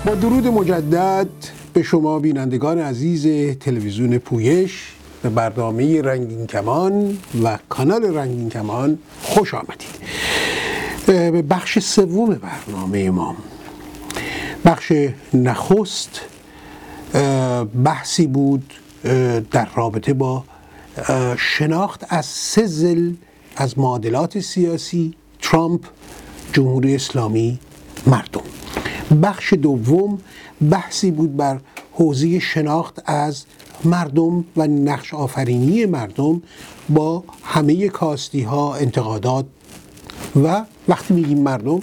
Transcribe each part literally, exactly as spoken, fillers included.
با درود مجدد به شما بینندگان عزیز تلویزیون پویش به برنامه رنگین کمان و کانال رنگین کمان خوش آمدید. به بخش سوم برنامه ما، بخش نخست، بحثی بود در رابطه با شناخت از سه ضلع از معادلات سیاسی: ترامپ، جمهوری اسلامی، مردم. بخش دوم بحثی بود بر حوزه شناخت از مردم و نقش آفرینی مردم با همه کاستی ها، انتقادات و وقتی میگیم مردم،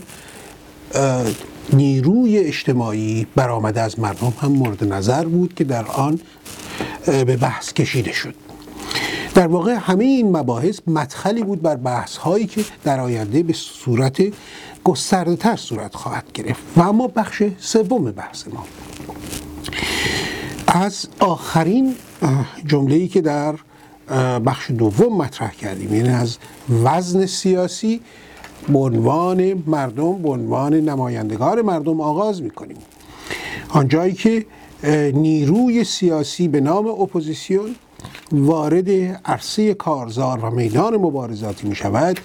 نیروی اجتماعی برآمده از مردم هم مورد نظر بود که در آن به بحث کشیده شد. در واقع همه این مباحث مدخلی بود بر بحث هایی که در آینده به صورت گسترده تر صورت خواهد گرفت. و اما بخش سوم بحث ما از آخرین جمله‌ای که در بخش دوم مطرح کردیم، یعنی از وزن سیاسی به عنوان مردم، به عنوان نمایندگان مردم آغاز می‌کنیم. آنجایی که نیروی سیاسی به نام اپوزیسیون وارد عرصه کارزار و میدان مبارزاتی می شود،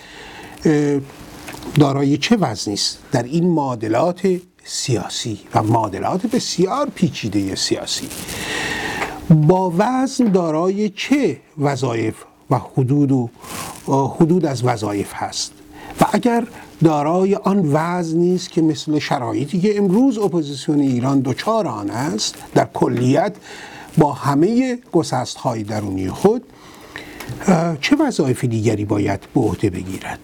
دارای چه وزنی است در این معادلات سیاسی و معادلات بسیار پیچیده سیاسی؟ با وزن دارای چه وظایف و حدود و حدود از وظایف هست؟ و اگر دارای آن وزن نیست که مثل شرایطی که امروز اپوزیسیون ایران دچار آن است، در کلیت با همه گسست‌های درونی خود، چه وظایف دیگری باید به عهده بگیرد؟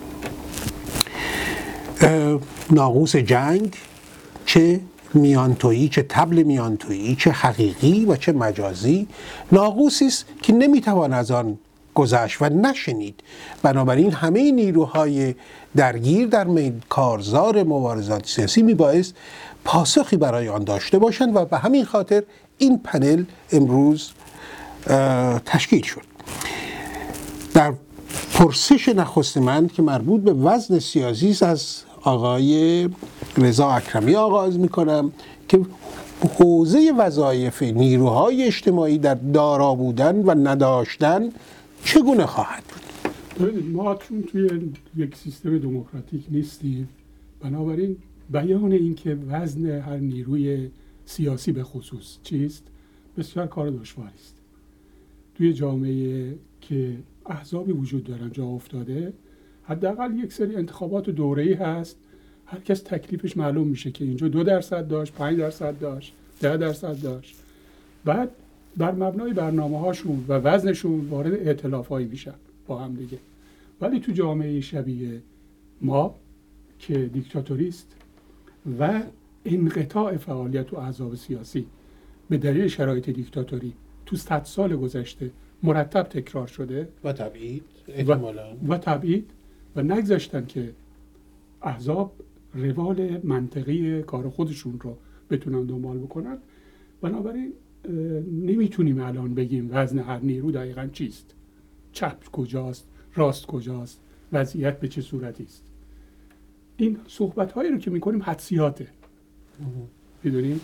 ناقوس جنگ، چه میانتویی، چه طبل میانتویی، چه حقیقی و چه مجازی، ناقوسی است که نمیتوان از آن گذشت و نشنید. بنابراین همه نیروهای درگیر در کارزار مبارزات سیاسی میبایست پاسخی برای آن داشته باشند و به همین خاطر این پنل امروز تشکیل شد. در پرسش نخست من که مربوط به وزن سیاسی است، از آقای رضا اکرمی آغاز میکنم که حوزه وظایف نیروهای اجتماعی در دارا بودن و نداشتن چگونه خواهد بود؟ ما چون توی یک سیستم دموکراتیک نیستیم، بنابراین بیان این که وزن هر نیروی سیاسی به خصوص چیست بسیار کار دشواری است. توی جامعه که احزابی وجود دارن، جا افتاده، حداقل یک سری انتخابات دوره‌ای هست، هر کس تکلیفش معلوم میشه که اینجا دو درصد داشت، پنج درصد داشت، ده درصد داشت. بعد بر مبنای برنامه‌هاشون و وزنشون وارد ائتلاف‌هایی میشن با هم دیگه. ولی تو جامعه شبیه ما که دیکتاتوری است و انقطاع فعالیت و احزاب سیاسی به دلیل شرایط دیکتاتوری تو صد سال گذشته مرتب تکرار شده و تبعید احتمالاً و, و تبعید و نگذاشتن که احزاب روال منطقی کار خودشون رو بتونن دنبال بکنن. بنابراین نمیتونیم الان بگیم وزن هر نیرو دقیقاً چیست، چپ کجاست، راست کجاست، وضعیت به چه صورتی است. این صحبت هایی رو که میکنیم حدسیاته. بدونیم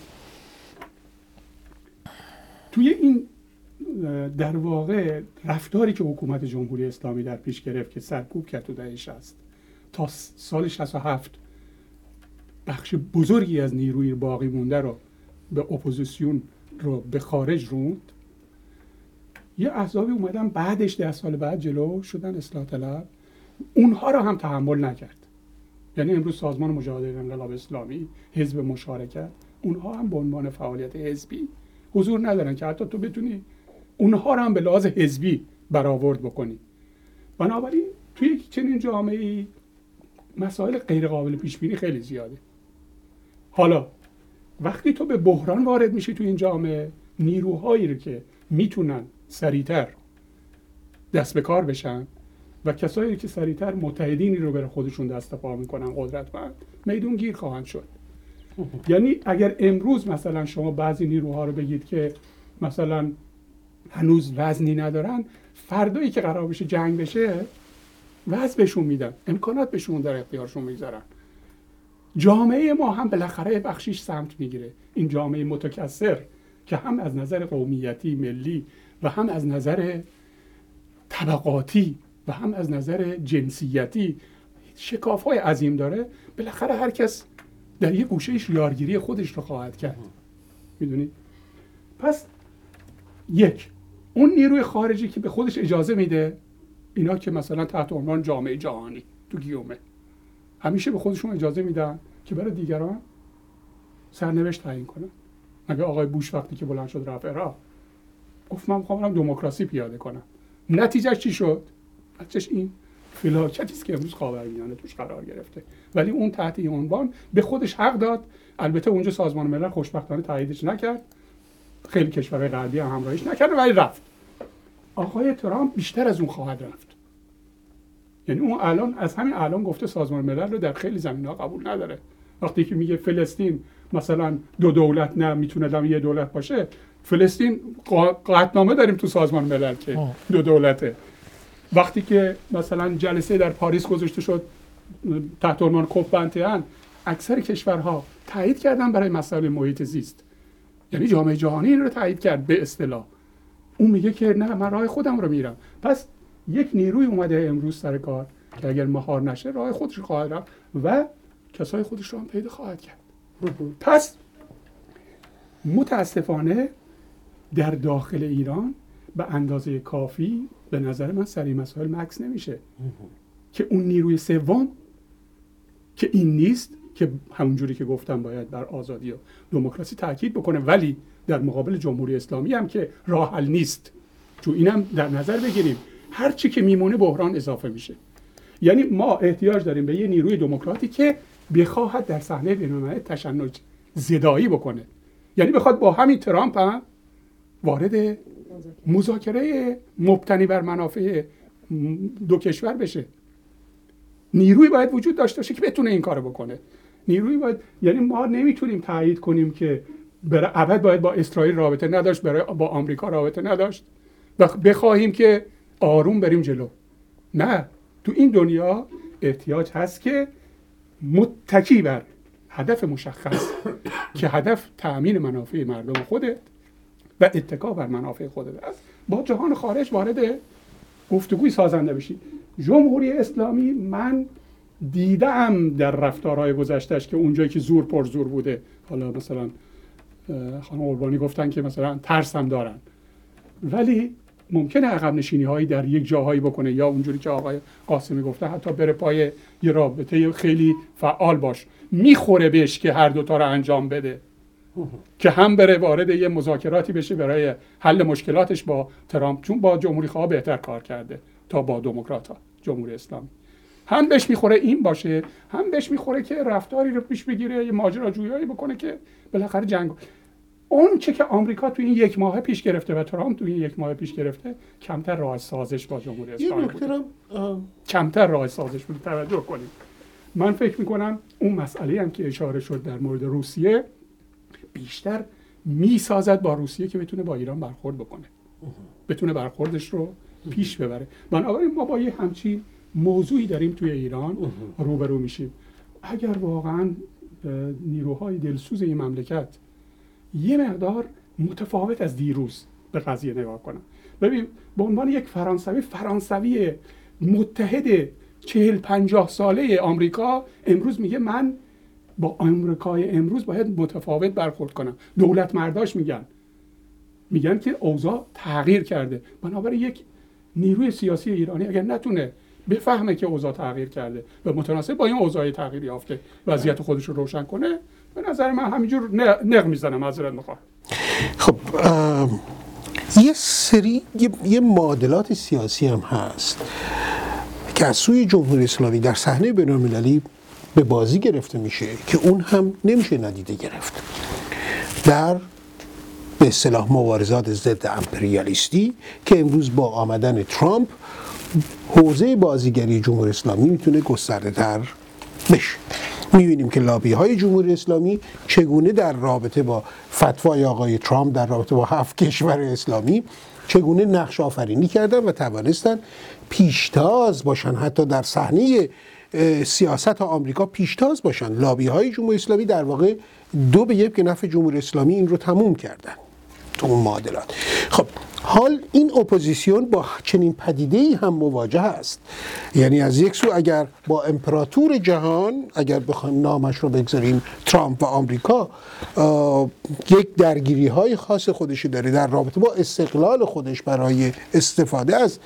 توی این در واقع رفتاری که حکومت جمهوری اسلامی در پیش گرفت که سرکوب کرد تو دهه شصت تا سال شصت و هفت بخش بزرگی از نیروی باقی مونده رو به اپوزیسیون رو به خارج روند، یه احزابی اومدن بعدش ده سال بعد جلو شدن اصلاح طلب، اونها رو هم تحمل نکرد. یعنی امروز سازمان مجاهدین انقلاب اسلامی، حزب مشارکت، اونها هم به عنوان فعالیت حزبی حضور ندارن که حتی تو بتونی اونها رو هم به لحاظ حزبی برآورد بکنی. بنابراین توی چنین جامعه‌ای مسائل غیر قابل پیش بینی خیلی زیاده. حالا وقتی تو به بحران وارد میشی تو این جامعه، نیروهایی رو که میتونن سریعتر دست به کار بشن و کسایی که سریعتر متحدینی رو برای خودشون دست پا میکنن قدرتمند، میدون گیر خواهند شد. یعنی اگر امروز مثلا شما بعضی نیروها رو بگید که مثلا هنوز وزنی ندارن، فردایی که قرار بشه جنگ بشه وزن بهشون میدن، امکانات بهشون در اختیارشون میذارن. جامعه ما هم بالاخره بخشیش سمت میگیره. این جامعه متکثر که هم از نظر قومیتی ملی و هم از نظر طبقاتی و هم از نظر جنسیتی شکاف‌های عظیم داره، بالاخره هر کس در یک گوشه‌اش یارگیری خودش رو خواهد کرد. میدونید؟ پس یک، اون نیروی خارجی که به خودش اجازه میده، اینا که مثلا تحت عنوان جامعه جهانی تو گیومه، همیشه به خودشون اجازه میدن که برای دیگران سرنوشت تعیین کنن. مگه آقای بوش وقتی که بلند شد رفت عراق گفت من میخوام دموکراسی پیاده کنم، نتیجهش چی شد؟ نتیجهش این فلاکتی است که امروز خاورمیانه توش قرار گرفته. ولی اون تحت این عنوان به خودش حق داد. البته اونجا سازمان ملل خوشبختانه تاییدش نکرد، خیلی کشورهای غربی هم همراهیش نکرد، ولی رفت. آقای ترامپ بیشتر از اون خواهد رفت. یعنی اون الان از همین الان گفته سازمان ملل رو در خیلی زمینه‌ها قبول نداره. وقتی که میگه فلسطین مثلا دو دولت نه میتونه دم یه دولت باشه، فلسطین قطعنامه داریم تو سازمان ملل که دو دولته. وقتی که مثلا جلسه در پاریس گذاشته شد تحت عنوان کوپ بیست و یک، اکثر کشورها تایید کردن برای مسائل محیط زیست. یعنی جامعه جهانی این رو تایید کرد به اصطلاح. اون میگه که نه من راه خودم رو میرم. پس یک نیروی اومده امروز سر کار که اگر مهار نشه راه خودش رو خواهد رفت و کسای خودش رو هم پیدا خواهد کرد. پس متاسفانه در داخل ایران به اندازه کافی به نظر من سر این مسائل مکس نمیشه که اون نیروی سوم که این نیست، که همونجوری که گفتم باید بر آزادی و دموکراسی تاکید بکنه، ولی در مقابل جمهوری اسلامی هم که راه حل نیست. چون اینم در نظر بگیریم هر چی که میمونه بحران اضافه میشه. یعنی ما احتیاج داریم به یه نیروی دموکراتی که بخواهد در صحنه بین‌المللی تشنج زدایی بکنه. یعنی بخواد با همین ترامپ هم وارد مذاکره مبتنی بر منافع دو کشور بشه. نیروی باید وجود داشته باشه که بتونه این کارو بکنه. نیروی باید، یعنی ما نمیتونیم تایید کنیم که برای ابد باید با اسرائیل رابطه نداشت، برای با آمریکا رابطه نداشت و بخواهیم که آروم بریم جلو. نه، تو این دنیا احتیاج هست که متکی بر هدف مشخص که هدف تأمین منافع مردم خودت و اتکا بر منافع خودت است، با جهان خارج وارد گفتگوی سازنده بشی. جمهوری اسلامی من دیدم در رفتارهای گذشتهش که اونجایی که زور پر زور بوده، حالا مثلا خانم قربانی گفتن که مثلا ترس هم دارن، ولی ممکنه عقب نشینی هایی در یک جاهایی بکنه، یا اونجوری که آقای قاسمی گفته حتی بره پای یه رابطه خیلی فعال باش، میخوره بهش که هر دوتا رو انجام بده که هم بره وارد یه مذاکراتی بشه برای حل مشکلاتش با ترامپ، چون با جمهوری خواه بهتر کار کرده تا با دموکرات ها جمهوری اسلامی. هم بهش میخوره این باشه، هم بهش میخوره که رفتاری رو پیش بگیره، یه ماجراجویی بکنه که بالاخره جنگ. اون چه که آمریکا تو این یک ماه پیش گرفته و ترامپ تو این یک ماه پیش گرفته، کمتر راه سازش با جمهوری اسلامی بود. کمتر راه سازش بود. توجه کنید. من فکر میکنم اون مسئله هم که اشاره شد در مورد روسیه بیشتر میسازد با روسیه که بتونه با ایران برخورد بکنه، بتونه برخوردش رو پیش ببره. بنابراین ما با یه همچین موضوعی داریم توی ایران روبرو میشیم. اگر واقعا نیروهای دلسوز این مملکت یه مقدار متفاوت از دیروز به قضیه نگاه کنن، ببین به عنوان یک فرانسوی فرانسوی متحد چهل پنجاه ساله آمریکا امروز میگه من با آمریکای امروز باید متفاوت برخورد کنم. دولت مرداش میگن میگن که اوضاع تغییر کرده. بنابراین یک نیروی سیاسی ایرانی اگر نتونه بفهمه که اوضاع تغییر کرده و متناسب با این اوضاع تغییر یافته وضعیت خودش رو روشن کنه، به نظر من همینجور نق میزنم. معذرت میخوام. خب یه سری یه, یه معادلات سیاسی هم هست که از سوی جمهوری اسلامی در صحنه بین‌المللی به بازی گرفته میشه که اون هم نمیشه ندیده گرفت. در به اصطلاح مبارزات ضد امپریالیستی که امروز با آمدن ترامپ حوزه بازیگری جمهوری اسلامی میتونه گسترده تر بشه. میبینیم که لابی های جمهوری اسلامی چگونه در رابطه با فتوای آقای ترامپ در رابطه با هفت کشور اسلامی چگونه نقش آفرینی کردن و توانستن پیشتاز باشن حتی در صحنه سیاست آمریکا پیشتاز باشن. لابی های جمهوری اسلامی در واقع دو به یک به نفع جمهوری اسلامی این رو تموم کردن تو اون معادلات. خب حال این اپوزیسیون با چنین پدیده‌ای هم مواجه است. یعنی از یک سو اگر با امپراتور جهان، اگر بخوایم نامش رو بگذاریم ترامپ و آمریکا، یک درگیری های خاص خودشی داره در رابطه با استقلال خودش برای استفاده از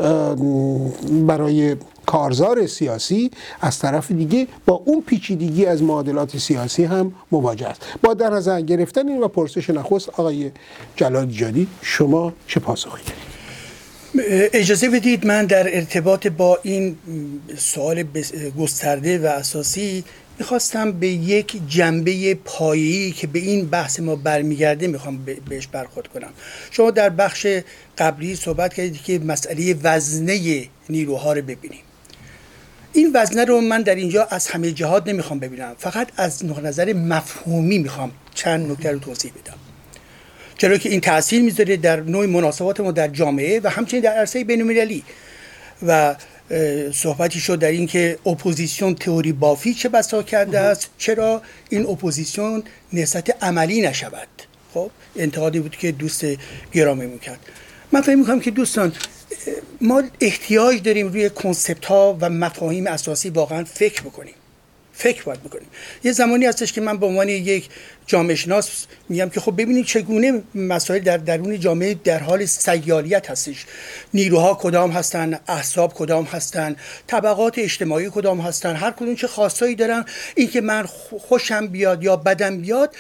برای کارزار سیاسی، از طرف دیگه با اون پیچیدگی از معادلات سیاسی هم مواجه است. با در نظر گرفتن این و پرسش نخست آقای جلال ایجادی، شما چه پاسخی دارید؟ اجازه بدید من در ارتباط با این سوال گسترده و اساسی میخواستم به یک جنبه پایه‌ای که به این بحث ما برمیگرده میخوام بهش برخورد کنم. شما در بخش قبلی صحبت کردید که مسئله وزنه نیروها رو ببینیم. این وزنه رو من در اینجا از همه جهات نمیخوام ببینم، فقط از نظر مفهومی میخوام چند نکته رو توضیح بدم، چرا که این تأثیر میذاره در نوع مناسبات ما در جامعه و همچنین در عرصه بین‌المللی. و صحبتی شد در این که اپوزیسیون تئوری بافی چه بسا کرده است، چرا این اپوزیسیون نهضت عملی نشود. خب انتقادی بود که دوست گرامی میکرد. من فکر میکنم که دوستان ما احتیاج داریم روی کنسپت ها و مفاهیم اساسی واقعا فکر بکنیم. فکر باید بکنیم. یه زمانی هستش که من به عنوان یک جامعه شناس میگم که خب ببینید چگونه مسائل در درون جامعه در حال سیالیت هستش. نیروها کدام هستن، احزاب کدام هستن، طبقات اجتماعی کدام هستن، هر کدوم چه خاصایی دارن. این که من خوشم بیاد یا بدم بیاد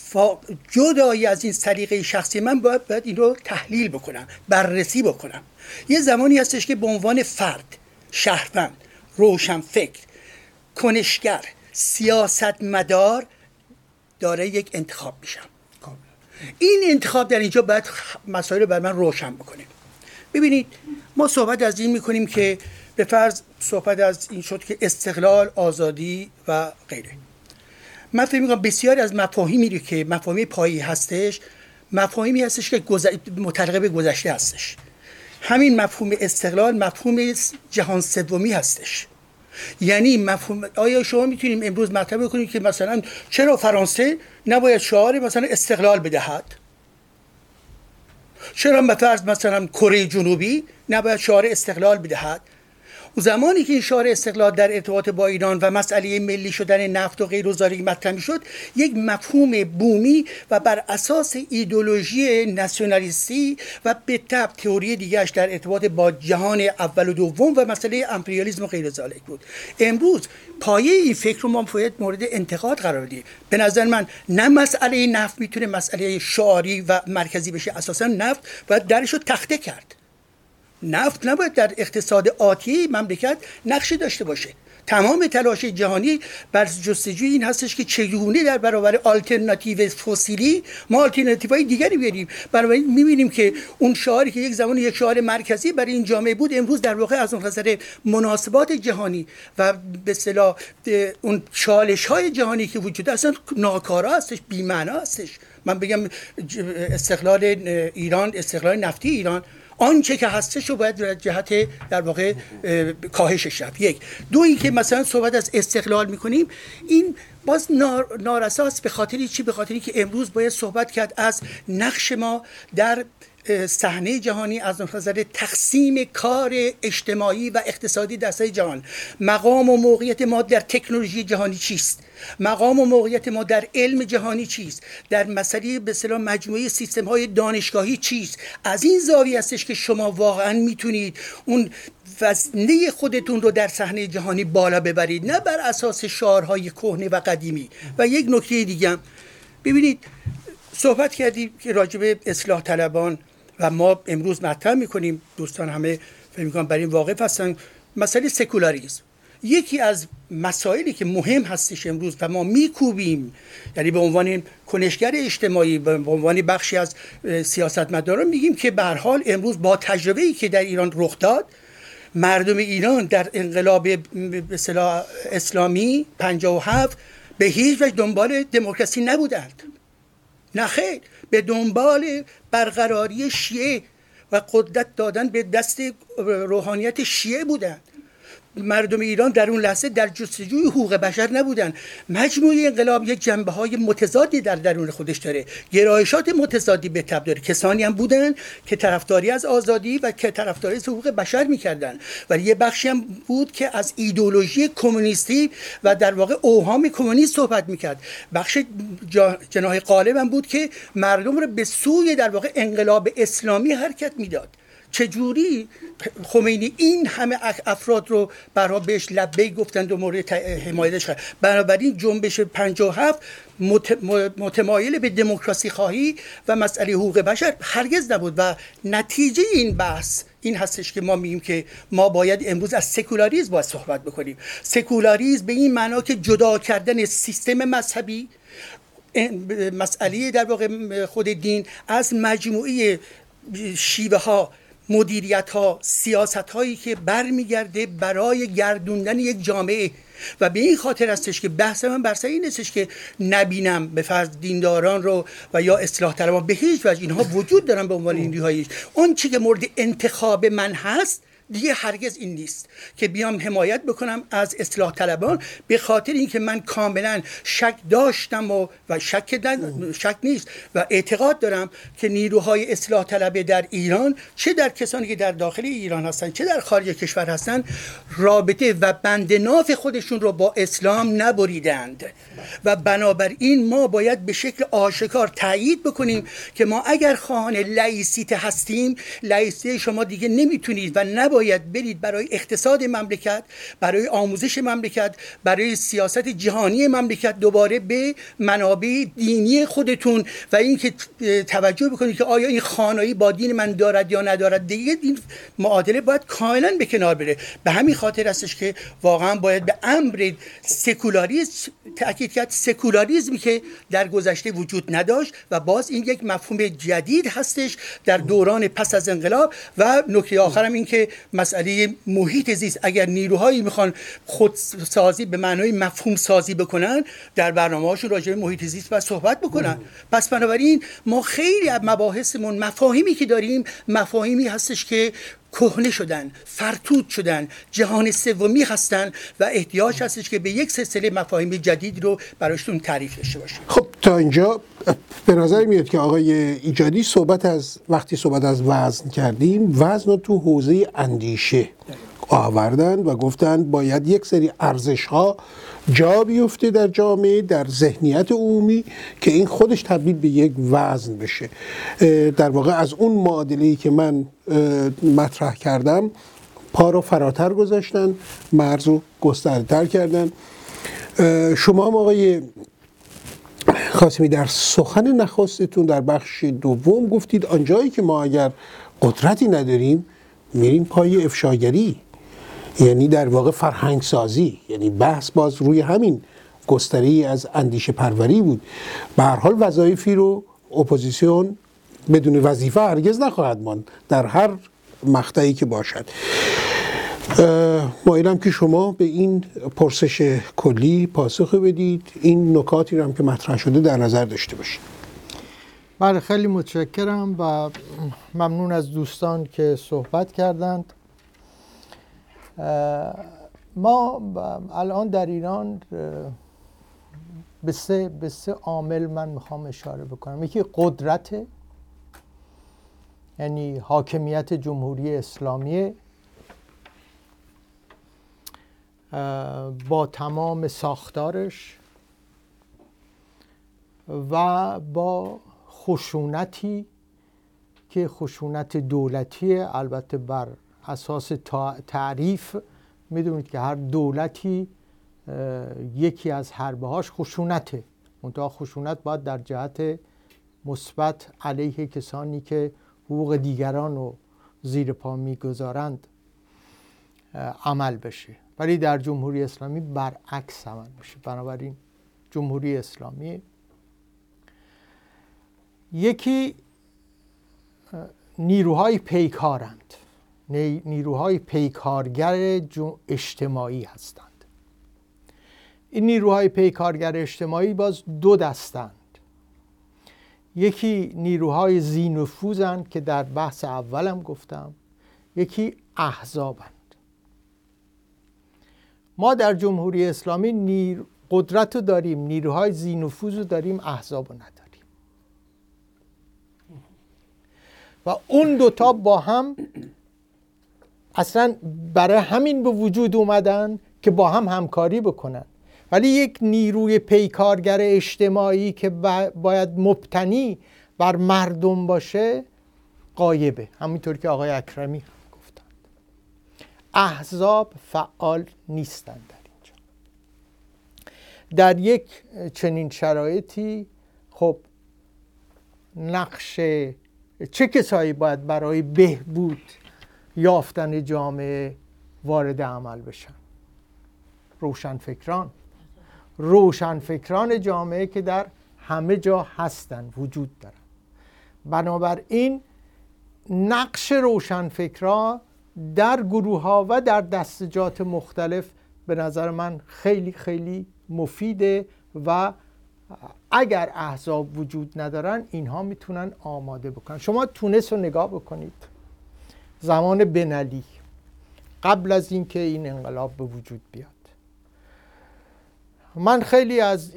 جدایی از این سلیقه شخصی من باید, باید این رو تحلیل بکنم، بررسی بکنم. یه زمانی هستش که به عنوان فرد، شهروند، روشنفکر، کنشگر، سیاستمدار داره یک انتخاب میشم. این انتخاب در اینجا باید مسائل رو بر من روشن بکنه. ببینید ما صحبت از این میکنیم که به فرض صحبت از این شد که استقلال، آزادی و غیره. من فکر میکنم بسیاری از مفاهیمی رو که مفاهیم پایه‌ای هستش، مفاهیمی هستش که گذ... متعلق به گذشته هستش. همین مفهوم استقلال مفهوم جهان سومی هستش. یعنی مفهوم، آیا شما میتونیم امروز مطرح بکنید که مثلا چرا فرانسه نباید شعار مثلا استقلال بدهد؟ چرا مثلا مثلا کره جنوبی نباید شعار استقلال بدهد؟ و زمانی که این شعار استقلال در ارتباط با ایران و مسئله ملی شدن نفت و غیر و زاری مطرح شد، یک مفهوم بومی و بر اساس ایدئولوژی ناسیونالیستی و به تبع تئوری دیگرش در ارتباط با جهان اول و دوم و مسئله امپریالیسم و غیر ذالک بود. امروز پایه این فکر رو ما باید مورد انتقاد قرار بدیم. به نظر من نه مسئله نفت میتونه مسئله شعاری و مرکزی بشه. اساسا نفت باید درش رو تخته کرد. نفت نباید در اقتصاد آتی مملکت نقشی داشته باشه. تمام تلاش جهانی بر جستجوی این هستش که چگونه در برابر آلترناتیو فسیلی ما آلترناتیوهای دیگری بیاریم. برای می‌بینیم که اون شعاری که یک زمان یک شعار مرکزی برای این جامعه بود، امروز در واقع از اون نظر مناسبات جهانی و به اصطلاح اون چالش‌های جهانی که وجود اصلا ناکارا هستش، بی‌معنا هستش. من بگم استقلال ایران، استقلال نفتی ایران، آنچه که هستش رو باید در جهت در واقع کاهشش رفت. یک دو این که مثلا صحبت از استقلال میکنیم، این باز نارساست. به خاطری چی؟ به خاطری که امروز باید صحبت کرد از نقش ما در صحنه جهانی از نظر تقسیم کار اجتماعی و اقتصادی در سطح جهان. مقام و موقعیت ما در تکنولوژی جهانی چیست؟ مقام و موقعیت ما در علم جهانی چیست؟ در مسئله به اصطلاح مجموعه سیستم های دانشگاهی چیست؟ از این زاویه هستش که شما واقعا میتونید اون وزنه خودتون رو در صحنه جهانی بالا ببرید، نه بر اساس شعارهای کهنه و قدیمی. و یک نکته دیگه ببینید، صحبت کردیم که راجع به اصلاح طلبان و ما امروز مطرح میکنیم، دوستان همه فکر میکنم برای این واقف هستن، مسئله سکولاریسم. یکی از مسائلی که مهم هستش امروز و ما میکوبیم، یعنی به عنوان کنشگر اجتماعی، به عنوان بخشی از سیاستمداران میگیم که به هر حال امروز با تجربه‌ای که در ایران رخ داد، مردم ایران در انقلاب به اصطلاح اسلامی پنجاه و هفت به هیچ وجه دنبال دموکراسی نبودند. نه خیر، به دنبال برقراری شیعه و قدرت دادن به دست روحانیت شیعه بودند. مردم ایران در اون لحظه در جستجوی حقوق بشر نبودن. مجموعه انقلاب یک جنبه های متضادی در درون خودش داره، گرایشات متضادی به تب داره. کسانی هم بودن که طرفداری از آزادی و که طرفداری از حقوق بشر میکردن، ولی یه بخشی هم بود که از ایدئولوژی کمونیستی و در واقع اوهام کمونیست صحبت میکرد. بخش جناح غالب هم بود که مردم رو به سوی در واقع انقلاب اسلامی حرکت میداد. چجوری خمینی این همه افراد رو برای بهش لبیک گفتند و مورد حمایتش کرد؟ بنابراین جنبش پنجاه و هفت متمایل به دموکراسی خواهی و مسئله حقوق بشر هرگز نبود و نتیجه این بحث این هستش که ما میگیم که ما باید امروز از سکولاریسم باید صحبت بکنیم. سکولاریسم به این معنا که جدا کردن سیستم مذهبی، مسئله در واقع خود دین از مجموعه شیوه ها، مدیریت ها، سیاست هایی که برمیگرده برای گردوندن یک جامعه. و به این خاطر هستش که بحث من بر سر این هستش که نبینم به فرض دینداران رو و یا اصلاح طلبان به هیچ وجه، اینها وجود دارن به عنوان نیروهای، اون چی که مورد انتخاب من هست دیگه هرگز این نیست که بیام حمایت بکنم از اصلاح طلبان، به خاطر اینکه من کاملا شک داشتم و و شک شک نیست و اعتقاد دارم که نیروهای اصلاح طلبه در ایران، چه در کسانی که در داخل ایران هستن چه در خارج کشور هستن، رابطه و بند ناف خودشون رو با اسلام نبریدند و بنابراین ما باید به شکل آشکار تایید بکنیم که ما اگر خواهان لایسیته هستیم، لایسیته شما دیگه نمیتونید و نباید باید برید برای اقتصاد مملکت، برای آموزش مملکت، برای سیاست جهانی مملکت دوباره به منابع دینی خودتون و اینکه توجه بکنید که آیا این خانایی با دین من دارد یا ندارد. دیگه این معادله باید کاملا به کنار بره. به همین خاطر هستش که واقعا باید به امر سکولاریسم تاکید کرد، سکولاریسمی که در گذشته وجود نداشت و باز این یک مفهوم جدید هستش در دوران پس از انقلاب. و نکته آخرم این که مسئله محیط زیست، اگر نیروهایی میخوان خودسازی به معنای مفهوم سازی بکنن، در برنامه‌هاشون راجع به محیط زیست باید صحبت بکنن. پس بنابراین ما خیلی از مباحثمون، مفاهیمی که داریم، مفاهیمی هستش که کهنه شدن، فرتود شدن، جهان سومی هستن و احتیاج هستش که به یک سلسله مفاهیم جدید رو براشون تعریف داشته باشیم. خب تا اینجا به نظر میاد که آقای ایجادی صحبت از وقتی صحبت از وزن کردیم، وزن رو تو حوزه اندیشه آوردن و گفتن باید یک سری ارزش‌ها جا بیفته در جامعه، در ذهنیت عمومی که این خودش تبدیل به یک وزن بشه. در واقع از اون معادله‌ای که من مطرح کردم پا رو فراتر گذاشتن، مرز رو گسترده‌تر کردن. شما هم آقای خاصمی در سخن نخستتون در بخش دوم گفتید آنجایی که ما اگر قدرتی نداریم میریم پای افشاگری، یعنی در واقع فرهنگ سازی. یعنی بحث باز روی همین گستری از اندیشه پروری بود. به هر حال وظایفی رو اپوزیسیون بدون وظیفه هرگز نخواهد ماند در هر مقطعی که باشد. مایلم که شما به این پرسش کلی پاسخ بدید، این نکاتی رو هم که مطرح شده در نظر داشته باشید. بله، خیلی متشکرم و ممنون از دوستان که صحبت کردند. ما الان در ایران به سه به سه عامل من میخوام اشاره بکنم. یکی قدرت، یعنی حاکمیت جمهوری اسلامی با تمام ساختارش و با خشونتی که خشونت دولتی، البته بر اساس تعریف میدونید که هر دولتی یکی از حربه‌هاش خشونته، منتها خشونت باید در جهت مثبت علیه کسانی که حقوق دیگران رو زیر پا میگذارند عمل بشه، ولی در جمهوری اسلامی برعکس عمل میشه. بنابراین جمهوری اسلامی یکی نیروهای پیکارند، نیروهای پیکارگر اجتماعی هستند. این نیروهای پیکارگر اجتماعی باز دو دستند. یکی نیروهای ذی‌نفوذند که در بحث اولم گفتم، یکی احزابند. ما در جمهوری اسلامی نیر قدرت رو داریم، نیروهای ذی‌نفوذ رو داریم، احزاب رو نداریم و اون دوتا با هم اصلا برای همین به وجود اومدن که با هم همکاری بکنن. ولی یک نیروی پیکارگر اجتماعی که باید مبتنی بر مردم باشه غایبه، همینطور که آقای اکرمی گفتند. احزاب فعال نیستند در اینجا. در یک چنین شرایطی خب نقش چه کسایی باید برای بهبود یافتن جامعه وارد عمل بشن؟ روشنفکران روشنفکران جامعه که در همه جا هستن، وجود دارن. بنابراین نقش روشنفکران در گروه ها و در دستجات مختلف به نظر من خیلی خیلی مفیده و اگر احزاب وجود ندارن اینها میتونن آماده بکنن. شما تونس رو نگاه بکنید، زمان بن علی قبل از اینکه این انقلاب به وجود بیاد. من خیلی از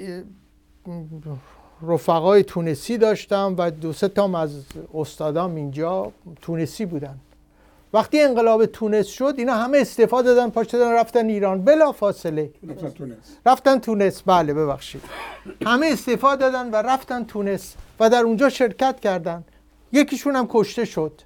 رفقای تونسی داشتم و دو سه تام از استادام اینجا تونسی بودن. وقتی انقلاب تونس شد اینا همه استفاده دادن، پاش دادن رفتن ایران بلا فاصله. رفتن تونس. رفتن تونس بله ببخشید. همه استفاده دادن و رفتن تونس و در اونجا شرکت کردن. یکیشون هم کشته شد.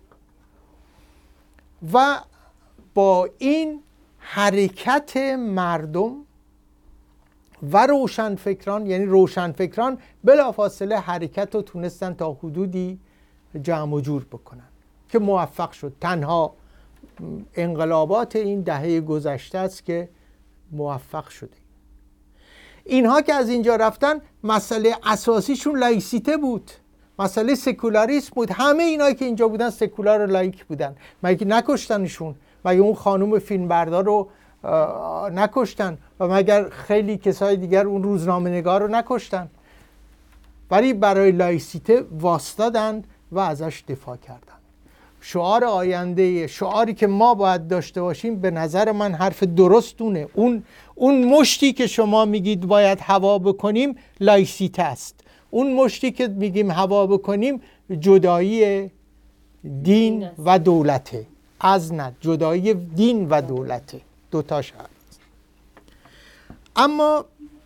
و با این حرکت مردم و روشنفکران، یعنی روشنفکران بلافاصله حرکت رو تونستن تا حدودی جمع و جور بکنن که موفق شد. تنها انقلابات این دهه گذشته است که موفق شده. اینها که از اینجا رفتن مسئله اساسیشون لایسیته بود، مسئله سکولاریسم بود. همه اینایی که اینجا بودن سکولار و لایک بودن. مگه نکشتنشون؟ مگه اون خانوم فیلمبردار رو نکشتن؟ و مگر خیلی کسای دیگر اون روزنامه نگار رو نکشتن؟ ولی برای لایسیته واسطادند و ازش دفاع کردند. شعار آینده، شعاری که ما باید داشته باشیم به نظر من حرف درستونه. اون اون مشتی که شما میگید باید هوا بکنیم لایسیته است. اون مشتی که میگیم هوا بکنیم جدایی دین و دولته. از نه جدایی دین و دولته، دوتاش هست. اما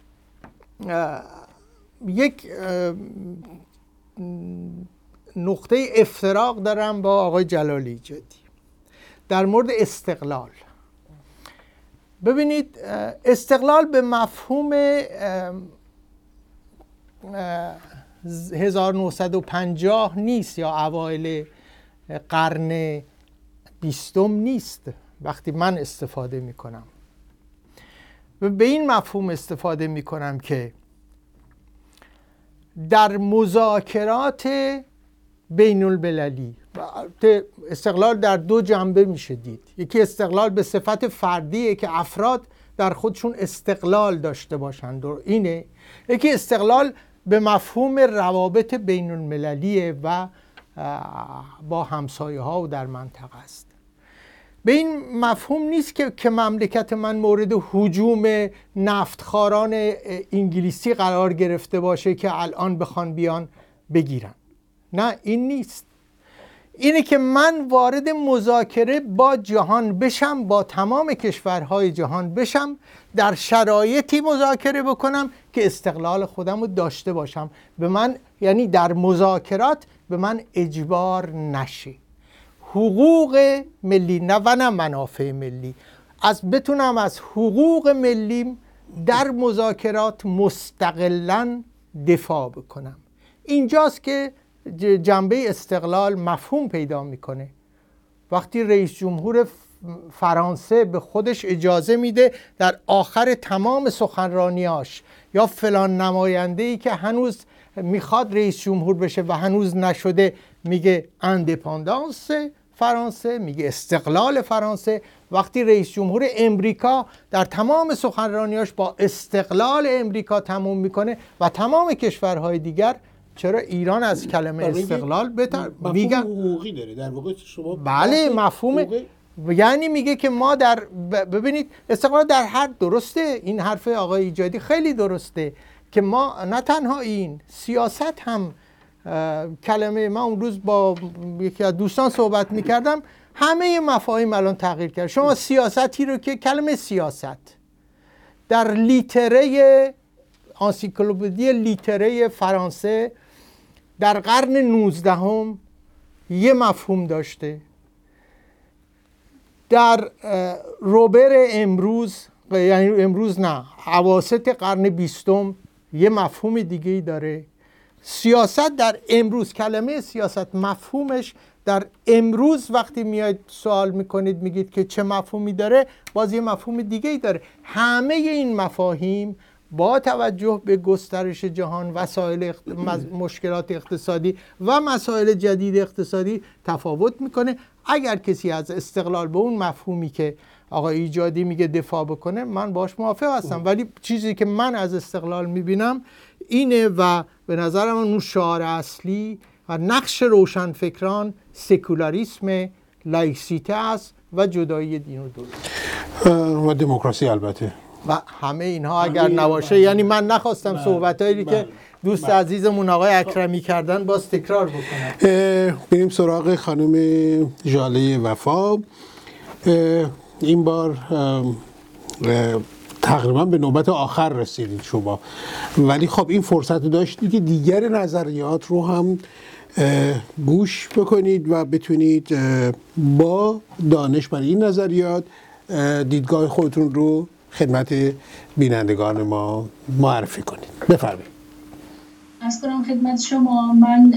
یک نقطه افتراق دارم با آقای جلالی جدی در مورد استقلال. ببینید استقلال به مفهوم هزار و نهصد و پنجاه نیست یا اوایل قرن بیستم نیست. وقتی من استفاده می کنم به این مفهوم استفاده می کنم که در مذاکرات بین المللی، استقلال در دو جنبه میشه دید. یکی استقلال به صفت فردیه که افراد در خودشون استقلال داشته باشند و اینه. یکی استقلال به مفهوم روابط بین المللیه و با همسایه ها و در منطقه است. به این مفهوم نیست که که مملکت من مورد هجوم نفتخواران انگلیسی قرار گرفته باشه که الان بخوان بیان بگیرن. نه این نیست. اینه که من وارد مذاکره با جهان بشم، با تمام کشورهای جهان بشم، در شرایطی مذاکره بکنم که استقلال خودم رو داشته باشم. به من یعنی در مذاکرات به من اجبار نشه. حقوق ملی نه و نه منافع ملی. از بتونم از حقوق ملیم در مذاکرات مستقلاً دفاع بکنم. اینجاست که جنبه استقلال مفهوم پیدا میکنه. وقتی رئیس جمهور فرانسه به خودش اجازه میده در آخر تمام سخنرانیاش یا فلان نماینده‌ای که هنوز میخواد رئیس جمهور بشه و هنوز نشده میگه اندپندانس فرانسه، میگه استقلال فرانسه. وقتی رئیس جمهور امریکا در تمام سخنرانیاش با استقلال امریکا تموم میکنه و تمام کشورهای دیگر، چرا ایران از کلمه استقلال بهتر میگن حقوقی داره در واقع شما بله مفهوم یعنی میگه که ما در ببینید استقلال در هر درسته، این حرف آقای ایجادی خیلی درسته که ما نه تنها این سیاست هم کلمه، من اون روز با یکی از دوستان صحبت میکردم، همه مفاهیم الان تغییر کرد. شما سیاستی رو که کلمه سیاست در لیتره انسیکلوپدی لیتره فرانسه در قرن نوزدهم یه مفهوم داشته، در روبر امروز، یعنی امروز نه، اواسط قرن بیستم یه مفهوم دیگه ای داره. سیاست در امروز، کلمه سیاست مفهومش در امروز وقتی میاید سوال میکنید میگید که چه مفهومی داره، باز یه مفهوم دیگه ای داره. همه این مفاهیم با توجه به گسترش جهان، وسایل اخت... مشکلات اقتصادی و مسائل جدید اقتصادی تفاوت میکنه. اگر کسی از استقلال به اون مفهومی که آقای ایجادی میگه دفاع بکنه، من باش موافق هستم، ولی چیزی که من از استقلال میبینم اینه و به نظرم اون شعار اصلی و نقش روشنفکران سکولاریسم، لایسیته است و جدایی دین و دولت و دموکراسی البته و همه اینها اگر نباشه. یعنی من نخواستم صحبتایی که دوست عزیزمون آقای اکرمی کردن باز تکرار بکنم. بریم سراغ خانم ژاله وفا. این بار تقریبا به نوبت آخر رسیدید شما، ولی خب این فرصت رو داشتید که دیگر نظریات رو هم گوش بکنید و بتونید با دانش برای این نظریات دیدگاه خودتون رو خدمت بینندگان ما معرفی کنید. بفرمایید. از کنم خدمت شما، من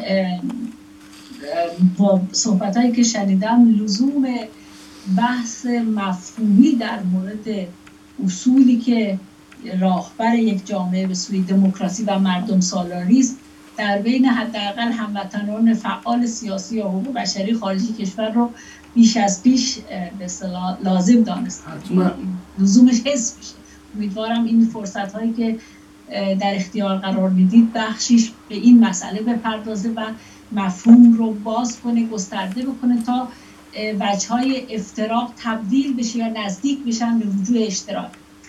با صحبتایی که شنیدم لزوم بحث مفهومی در مورد اصولی که راهبر یک جامعه به سوی دموکراسی و مردم سالاری است در بین حداقل هموطنان فعال سیاسی یا حقوق بشری خارجی کشور رو بیش از پیش به اصطلاح لازم دانستم. لزومش حس میشه. امیدوارم این فرصت هایی که در اختیار قرار میدید بخشیش به این مسئله بپردازه و مفهوم رو باز کنه، گسترده بکنه تا وجه‌های افتراق تبدیل بشه یا نزدیک بشن به وجوه اشتراک.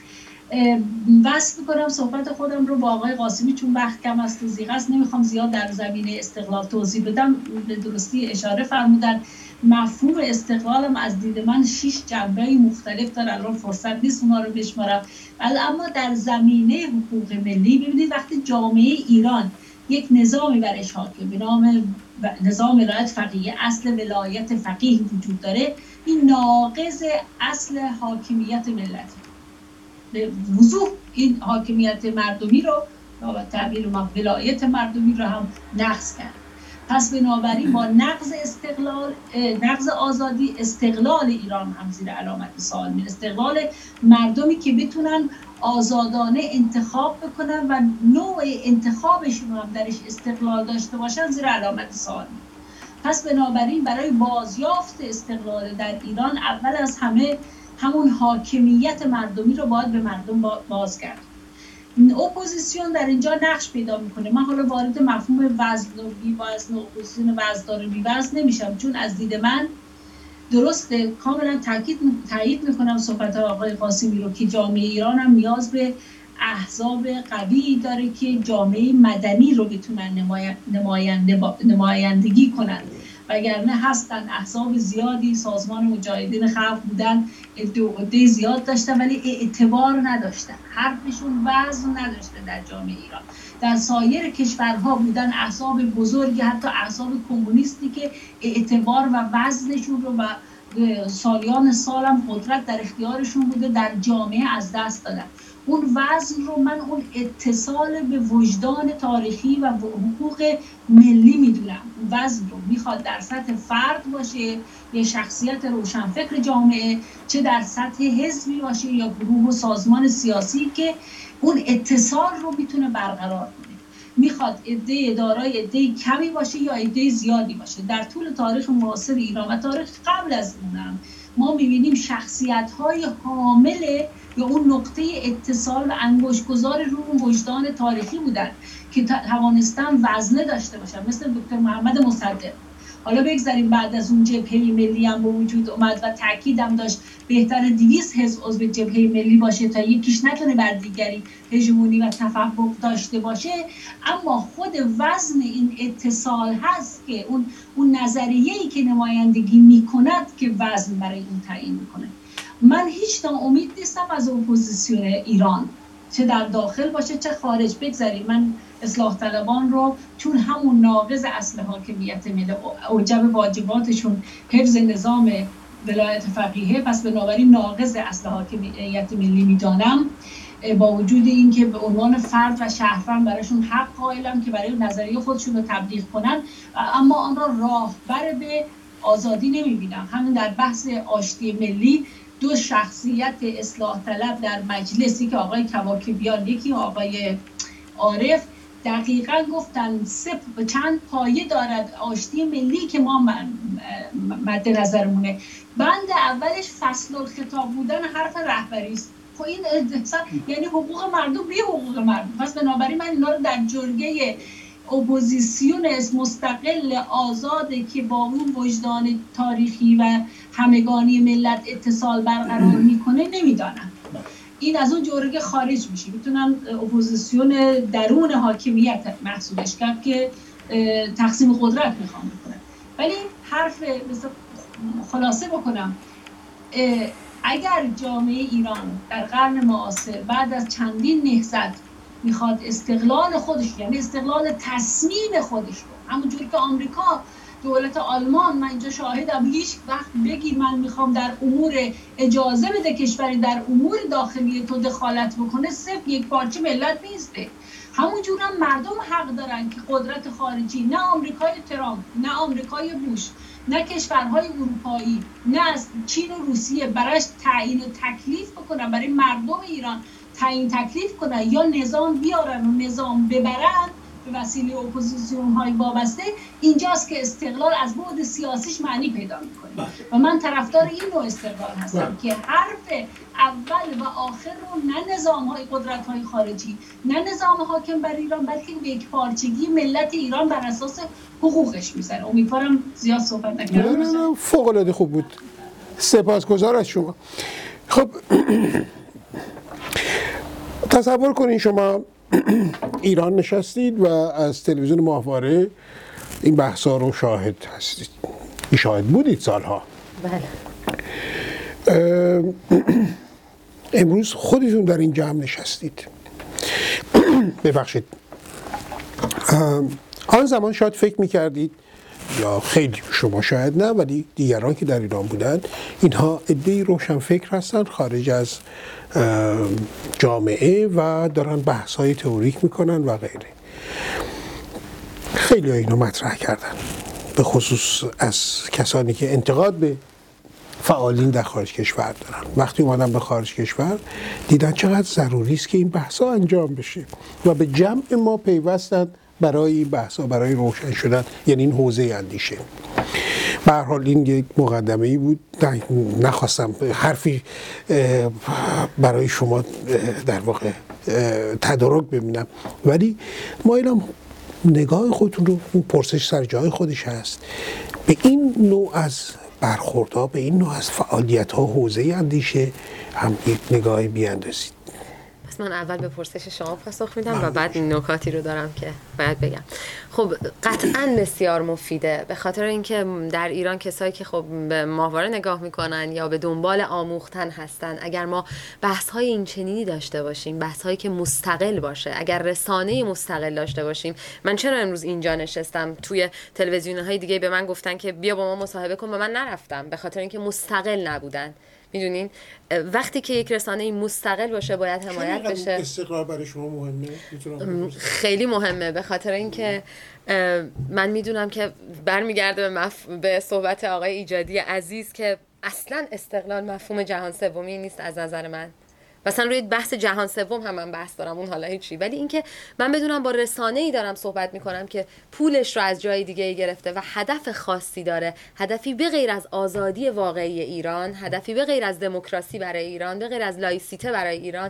وصل میکنم صحبت خودم رو با آقای قاسمی، چون وقت کم است و ضیق است نمیخوام زیاد در زمینه استقلال توضیح بدم. به درستی اشاره فرمودن مفهوم استقلالم از دید من شش جنبه مختلف داره، الان فرصت نیست اونا رو بشمارم، ولی اما در زمینه حقوق ملی ببینید وقتی جامعه ایران یک نظامی برش حاکم به نام نظام ولایت فقیه، اصل ولایت فقیه وجود داره، این ناقض اصل حاکمیت ملتی. به وضوح این حاکمیت مردمی رو با تعبیر ما ولایت مردمی رو هم نقض کرد. پس بنابراین با نقض استقلال، نقض آزادی، استقلال ایران هم زیر علامت سوال میره. استقلال مردمی که بتونن آزادانه انتخاب بکنن و نوع انتخابشون هم درش استقلال داشته باشن زیر علامت سوال میره. پس بنابراین برای بازیافت استقلال در ایران اول از همه همون حاکمیت مردمی رو باید به مردم باز کرد. اپوزیسیون در اینجا نقش پیدا میکنه. من حالا وارد مفهوم وزن و بی‌وزن و اپوزیسیون وزندار و بی‌وزن نمیشم، چون از دید من درسته، کاملا تاکید تایید میکنم صحبت آقای قاسمی رو که جامعه ایران هم نیاز به احزاب قوی داره که جامعه مدنی رو بتونن نماینده نمایندگی کنن، وگرنه هستن احزاب زیادی، سازمان مجاهدین خلق بودن، عده زیاد داشتن ولی اعتبار نداشتن، حرفشون وزن نداشته در جامعه ایران. در سایر کشورها بودن احزاب بزرگی، حتی احزاب کمونیستی که اعتبار و وزنشون رو و سالیان سالم قدرت در اختیارشون بوده، در جامعه از دست دادن. اون وزن رو من اون اتصال به وجدان تاریخی و حقوق ملی میدونم. وزن رو میخواد در سطح فرد باشه، یه شخصیت روشنفکر جامعه، چه در سطح حزبی باشه یا گروه و سازمان سیاسی که اون اتصال رو میتونه برقرار کنه. میخواد عده دارای عده کمی باشه یا عده زیادی باشه. در طول تاریخ معاصر ایران و تاریخ قبل از اونم ما میبینیم شخصیت‌های حامل یا اون نقطه اتصال و انگشت‌گذار رو وجدان تاریخی بودن که توانستن وزنه داشته باشن، مثل دکتر محمد مصدق. حالا بگذاریم بعد از اون جبهه ملی هم به وجود اومد و تاکیدم داشت بهتر دویست حزب عضو جبهه ملی باشه تا یکیش نتونه بر دیگری هژمونی و تفوق داشته باشه، اما خود وزن این اتصال هست که اون اون نظریه‌ای که نمایندگی میکند که وزن برای اون تعیین میکنه. من هیچ ناامید نیستم از اپوزیسیون ایران، چه در داخل باشه چه خارج. بگذاریم من اصلاح طلبان رو چون همون ناقض اصل حاکمیت ملی، اوجب واجباتشون حفظ نظام ولایت فقیهه، پس بنابراین ناقض اصل حاکمیت ملی میدانم، با وجود اینکه به عنوان فرد و شهروند براشون حق قائلم که برای نظریه خودشون رو تبلیغ کنن، اما آن را راهبر به آزادی نمیبینم. همین در بحث آشتی ملی دو شخصیت اصلاح طلب در مجلسی که آقای کواکبیان یکی آقای عارف دقیقاً گفتن سه چند پایه دارد آشتی ملی که ما مد نظرمونه. بند اولش فصل الخطاب بودن حرف رهبری است. خب این یعنی حقوق مردم به حقوق مردم. پس بنابراین من اینا رو در جرگه اپوزیسیون مستقل آزاده که با اون وجدان تاریخی و همگانی ملت اتصال برقرار میکنه نمیدانم. این از اون جرگه خارج میشه. میتونم اپوزیسیون درون حاکمیت محسوبش کرد که تقسیم قدرت میخوام بکنه. ولی حرف مثل خلاصه بکنم، اگر جامعه ایران در قرن معاصر بعد از چندین نهضت میخواد استقلال خودش، یعنی استقلال تصمیم خودش رو، همونجوری که آمریکا، دولت آلمان، من اینجا شاهدم، هیچ وقت بگی من میخوام در امور اجازه بده کشوری در امور داخلی تو دخالت بکنه، صرف یک پارچه ملت نیسته. همونجور هم مردم حق دارن که قدرت خارجی، نه آمریکای ترامپ، نه آمریکای بوش، نه کشورهای اروپایی، نه از چین و روسیه براش تعیین و تکلیف بکنن، برای مردم ایران تعیین تکلیف کنن یا نظام بیارن و نظام ببرن به وسیله اپوزیسیون های وابسته. اینجاست که استقلال از بعد سیاسیش معنی پیدا میکنه و من طرفدار این نوع استقلال هستم که حرف اول و آخر رو نه نظام های قدرت های خارجی، نه نظام حاکم بر ایران، بلکه به یک پارچگی ملت ایران بر اساس حقوقش میزنه. امیدوارم زیاد صحبت نکردم. نه نه فوق العاده خوب بود. سپاسگزار از شما. خب تصور کنین شما ایران نشستید و از تلویزیون ماهواره این بحثا رو شاهد هستید. شاهد بودید سالها. بله. امروز خودتون در این جمع نشستید. ببخشید. آن زمان شاید فکر میکردید، یا خیلی شما شاید نه، ولی دیگران که در ایران بودند، اینها عده‌ای روشن فکر هستند خارج از جامعه و دارن بحث‌های تئوریک میکنن و غیره. خیلی ها اینو مطرح کردن، به خصوص از کسانی که انتقاد به فعالین در خارج کشور دارن. وقتی اومدن به خارج کشور دیدن چقدر ضروری است که این بحث‌ها انجام بشه و به جمع ما پیوستن برای این بحث‌ها، برای روشن شدن، یعنی این حوزه اندیشه. به هر حال این یک مقدمه‌ای بود، نخواستم حرفی برای شما در واقع تدارک ببینم، ولی مایلم نگاه خودتون رو، اون پرسش سر جای خودش هست، به این نوع از برخوردها، به این نوع از فعالیت‌ها حوزه اندیشه هم یک نگاهی بیاندازید. پس من اول به پرسش شما پاسخ میدم و بعد این نکاتی رو دارم که باید بگم. خب قطعاً بسیار مفیده، به خاطر اینکه در ایران کسایی که خب به ماهواره نگاه میکنن یا به دنبال آموختن هستن، اگر ما بحث‌های این چنینی داشته باشیم، بحث‌هایی که مستقل باشه، اگر رسانه مستقل داشته باشیم، من چرا امروز اینجا نشستم؟ توی تلویزیون‌های دیگه به من گفتن که بیا با ما مصاحبه کن و من نرفتم، به خاطر اینکه مستقل نبودن. میدونین وقتی که یک رسانه مستقل باشه باید حمایت بشه. استقلال برای شما مهمه؟ خیلی مهمه، به خاطر اینکه من میدونم که برمیگرده به, مف... به صحبت آقای ایجادی عزیز که اصلا استقلال مفهوم جهان سومی نیست از نظر من. مثلا روی بحث جهان سوم هم من بحث دارم، اون حالا هیچی، ولی اینکه من بدونم با رسانه‌ای دارم صحبت میکنم که پولش رو از جای دیگه گرفته و هدف خاصی داره، هدفی به غیر از آزادی واقعی ایران، هدفی به غیر از دموکراسی برای ایران، به غیر از لایسیته برای ایران،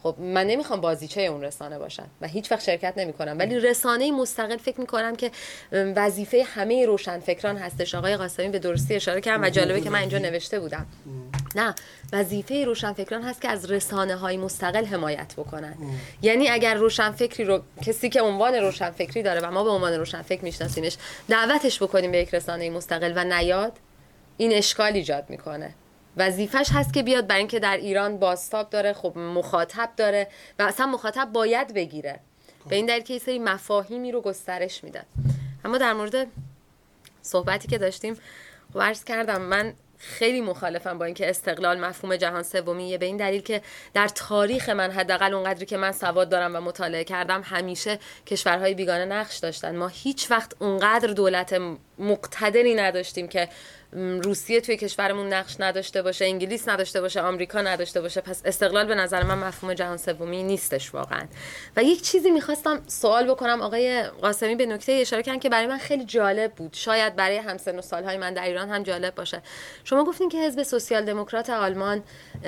خب من نمیخوام بازیچه اون رسانه باشم و هیچ وقت شرکت نمیکنم، ولی رسانه مستقل فکر میکنم که وظیفه همه روشنفکران هستش. آقای قاسمی به درستی اشاره کردن و جالبه که من اینجا نوشته بودم نه، وظیفه روشنفکران هست که از رسانه های مستقل حمایت بکنن. یعنی اگر روشنفکری رو کسی که عنوان روشنفکری داره و ما به عنوان روشنفکر میشناسیمش دعوتش بکنیم به یک رسانه مستقل و نیاد، این اشکال ایجاد میکنه. وظیفش هست که بیاد، برای اینکه در ایران بازتاب داره، خب مخاطب داره و اصلا مخاطب باید بگیره، به این دلیل که یه سری مفاهیمی رو گسترش میده. اما در مورد صحبتی که داشتیم خب عرض کردم من خیلی مخالفم با اینکه استقلال مفهوم جهان سومیه، به این دلیل که در تاریخ من حداقل اونقدری که من سواد دارم و مطالعه کردم همیشه کشورهای بیگانه نقش داشتن. ما هیچ وقت اونقدر دولت مقتدری نداشتیم که روسیه توی کشورمون نقش نداشته باشه، انگلیس نداشته باشه، آمریکا نداشته باشه. پس استقلال به نظر من مفهوم جهان سومی نیستش واقعا. و یک چیزی میخواستم سوال بکنم، آقای قاسمی به نکته اشاره کردن که برای من خیلی جالب بود، شاید برای همسن و سالهای من در ایران هم جالب باشه. شما گفتین که حزب سوسیال دموکرات آلمان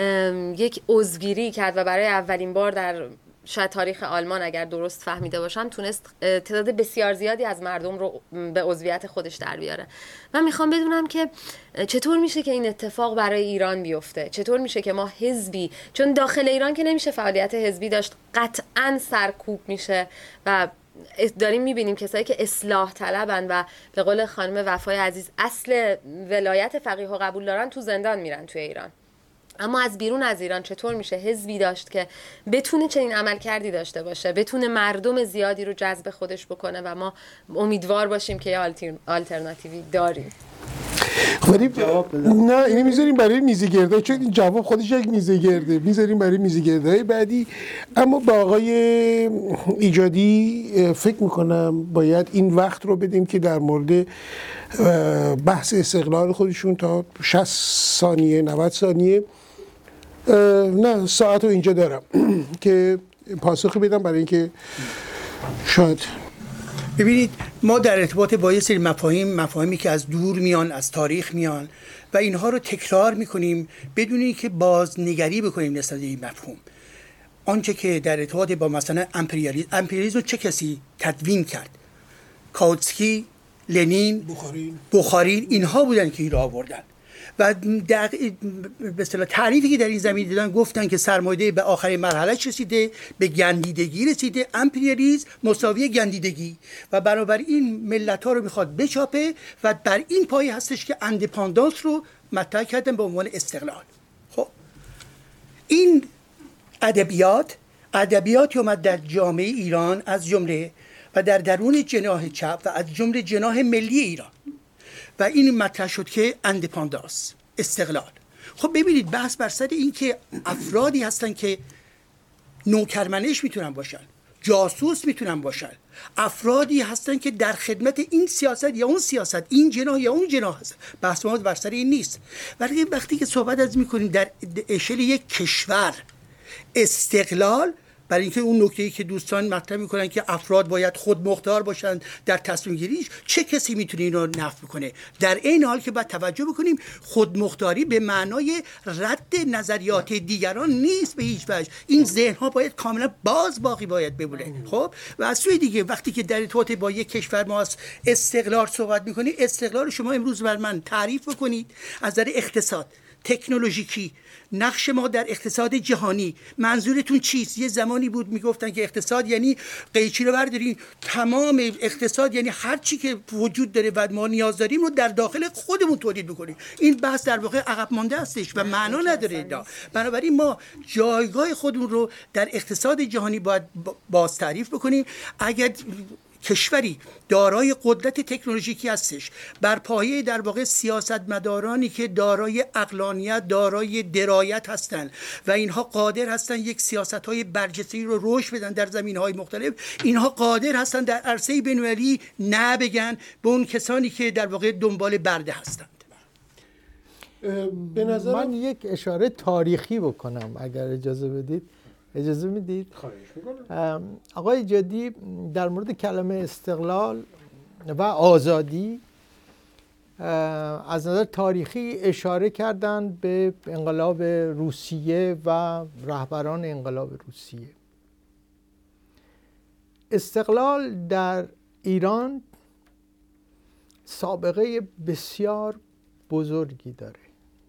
یک عضوگیری کرد و برای اولین بار در شاید تاریخ آلمان اگر درست فهمیده باشم تونست تعداد بسیار زیادی از مردم رو به عضویت خودش در بیاره. من میخوام بدونم که چطور میشه که این اتفاق برای ایران بیفته؟ چطور میشه که ما حزبی، چون داخل ایران که نمیشه فعالیت حزبی داشت، قطعاً سرکوب میشه و داریم میبینیم کسایی که اصلاح طلبن و به قول خانم وفای عزیز اصل ولایت فقیه و قبول دارن تو زندان میرن توی ایران. اما از بیرون از ایران چطور میشه حزبی داشت که بتونه چنین عمل کردی داشته باشه، بتونه مردم زیادی رو جذب خودش بکنه و ما امیدوار باشیم که یه آلترناتیوی داریم؟ ولی نه اینو میذاریم برای میزگردای، چون این جواب خودش یک میزگرده، میذاریم برای میزگردای بعدی. اما با آقای ایجادی فکر میکنم باید این وقت رو بدیم که در مورد بحث استقلال خودشون تا شصت ثانیه نود ثانیه نه ساعت رو اینجا دارم که پاسخی بدم، برای اینکه شاید ببینید ما در ارتباط با یه سری مفاهیم مفاهیمی که از دور میان، از تاریخ میان و اینها رو تکرار میکنیم بدون اینکه بازنگری بکنیم نسبت به این مفهوم. آنچه که در ارتباط با مثلا امپریالیسم، امپریالیسم چه کسی تدوین کرد؟ کاوتسکی، لنین، بخارین. بخارین اینها بودن که این رو آوردن و در به اصطلاح تعریفی که در این زمینه دادن گفتن که سرمایه‌داری به آخرین مرحله رسیده، به گندیدگی رسیده، امپریالیسم مساوی گندیدگی و بنابراین ملت‌ها رو میخواد بچاپه و بر این پایه هستش که اندپندانس رو مطرح کردن به عنوان استقلال. خب این ادبیات ادبیاتی اومد در جامعه ایران از جمله و در درون جناح چپ و از جمله جناح ملی ایران و این مطرح شد که اندپندانس، استقلال. خب ببینید بحث بر سر این که افرادی هستن که نوکرمنش میتونن باشن، جاسوس میتونن باشن، افرادی هستن که در خدمت این سیاست یا اون سیاست، این جناح یا اون جناح هستن. بحث ما بر سر این نیست. ولی وقتی که صحبت از میکنیم در اشل یک کشور استقلال، برای اینکه اون نکته‌ای که دوستان مطرح میکنن که افراد باید خود مختار باشن در تصمیم گیریش، چه کسی میتونه این رو نفی بکنه؟ در این حال که باید توجه بکنیم خود مختاری به معنای رد نظریات دیگران نیست به هیچ وجه. این ذهن ها باید کاملا باز باقی باید بمونه. خب و از سوی دیگه وقتی که در ارتباط با یک کشور ما از استقلال صحبت میکنید، استقلال شما امروز بر من تعریف بکنید از نظر اقتصاد، تکنولوژیکی، نقش ما در اقتصاد جهانی، منظورتون چیست؟ یه زمانی بود میگفتن که اقتصاد یعنی قیچی رو بردارین، تمام اقتصاد یعنی هر چی که وجود داره و ما نیاز داریم رو در داخل خودمون تولید بکنیم. این بحث در واقع عقب مانده هستش و معنا نداره دا. بنابراین ما جایگاه خودمون رو در اقتصاد جهانی باید باز تعریف بکنیم. اگر کشوری دارای قدرت تکنولوژیکی هستش بر پایه در واقع سیاستمدارانی که دارای عقلانیت، دارای درایت هستند و اینها قادر هستند یک سیاست‌های برجسته‌ای رو رشد بدن در زمینه‌های مختلف، اینها قادر هستند در عرصه بین‌المللی نه بگن به اون کسانی که در واقع دنبال برده هستند. به نظر من یک اشاره تاریخی بکنم اگر اجازه بدید. اجازه میدید؟ خواهش میکنم. آقای جدی در مورد کلمه استقلال و آزادی از نظر تاریخی اشاره کردن به انقلاب روسیه و رهبران انقلاب روسیه. استقلال در ایران سابقه بسیار بزرگی داره،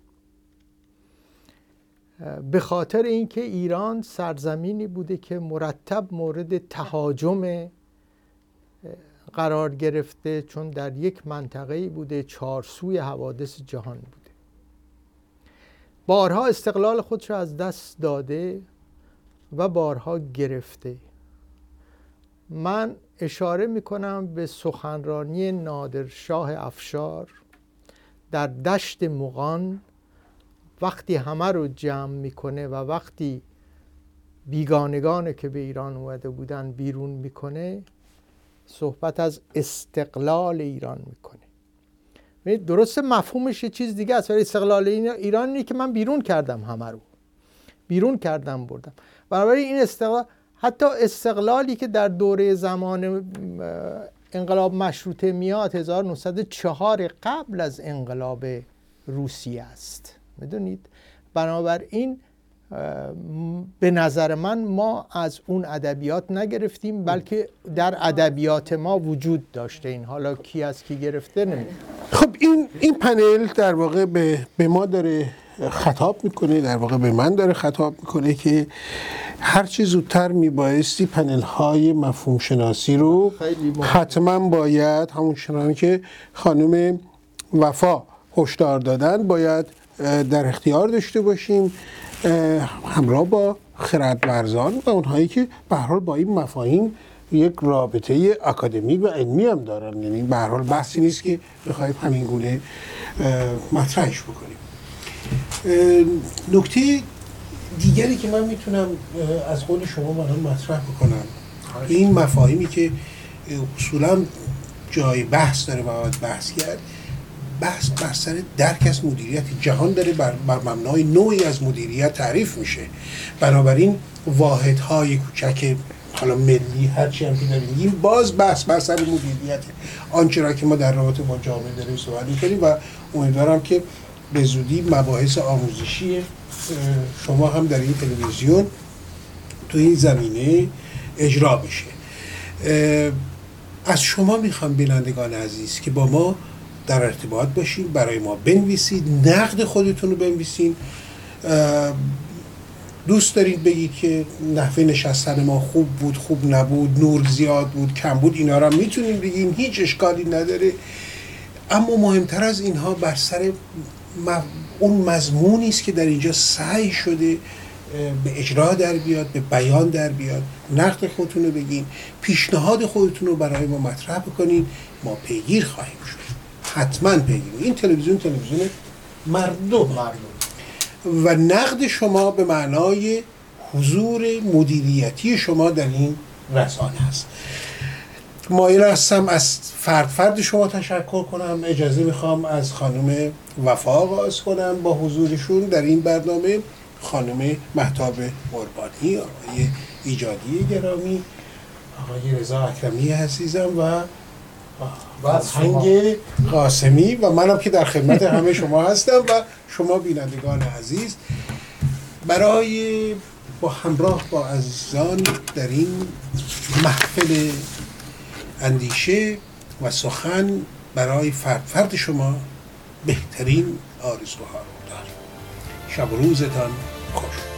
به خاطر اینکه ایران سرزمینی بوده که مرتب مورد تهاجم قرار گرفته، چون در یک منطقه‌ای بوده چارسوی حوادث جهان بوده. بارها استقلال خودش را از دست داده و بارها گرفته. من اشاره میکنم به سخنرانی نادرشاه افشار در دشت مغان، وقتی همه رو جمع میکنه و وقتی بیگانگانی که به ایران اومده بودن بیرون میکنه، صحبت از استقلال ایران میکنه. درست مفهومش یه چیز دیگه است، ولی استقلال ایران اینه که من بیرون کردم، همه رو بیرون کردم بردم. بنابراین این استقلال، حتی استقلالی که در دوره زمان انقلاب مشروطه میاد هزار و نهصد و چهار قبل از انقلاب روسیه است، میدونید. بنابراین به نظر من ما از اون ادبیات نگرفتیم، بلکه در ادبیات ما وجود داشته. این حالا کی از کی گرفته نمیدونم. خب این این پنل در واقع به به ما داره خطاب میکنه، در واقع به من داره خطاب میکنه که هر چی زودتر میبایستی پنل های مفهوم شناسی رو حتما باید، همون چنان که خانم وفا هشدار دادن، باید در اختیار داشته باشیم، همراه با خردورزان و اونهایی که به هر حال با این مفاهیم یک رابطه اکادمیک و علمی هم دارن. یعنی به هر حال بحثی نیست که بخوایم همین گونه مطرحش بکنیم. نکته دیگری که من میتونم از قول شما الان مطرح بکنم، این مفاهیمی که اصولا جای بحث داره و باید بحث کرد، بحث بر سر درک از مدیریت جهان داره، بر, بر مبنای نوعی از مدیریت تعریف میشه. بنابراین واحدهای کوچک حالا ملی هرچی هم که داریم میگیم، باز بحث بر سر مدیریت آنچه را که ما در رابطه با جامعه داریم صحبت می‌کنیم و امیدوارم که به زودی مباحث آموزشی شما هم در این تلویزیون تو این زمینه اجرا بشه. از شما میخوام بینندگان عزیز که با ما در ارتباط باشید، برای ما بنویسید، نقد خودتون رو بنویسید. دوست دارید بگید که نحوه نشستن ما خوب بود، خوب نبود، نور زیاد بود، کم بود، اینا رو میتونیم بگیم، هیچ اشکالی نداره. اما مهمتر از اینها بر سر اون مضمونی است که در اینجا سعی شده به اجرا در بیاد، به بیان در بیاد. نقد خودتون رو بگین، پیشنهاد خودتون رو برای ما مطرح بکنین، ما پیگیر خواهیم شد، حتما پیگیر. این تلویزیون تلویزیون مردم مردم و نقد شما به معنای حضور مدیریتی شما در این رسانه هست. مایل هستم از فرد فرد شما تشکر کنم. اجازه میخوام از خانم وفا آغاز کنم با حضورشون در این برنامه، خانم مهتاب قربانی، آقای ایجادی گرامی، آقای رضا اکرمی عزیزم و آهنگ قاسمی و منم که در خدمت همه شما هستم و شما بینندگان عزیز، برای با همراه با عزیزان در این محفل اندیشه و سخن برای فرد فرد شما بهترین آرزوها رو دارم. شب و روزتان خوش.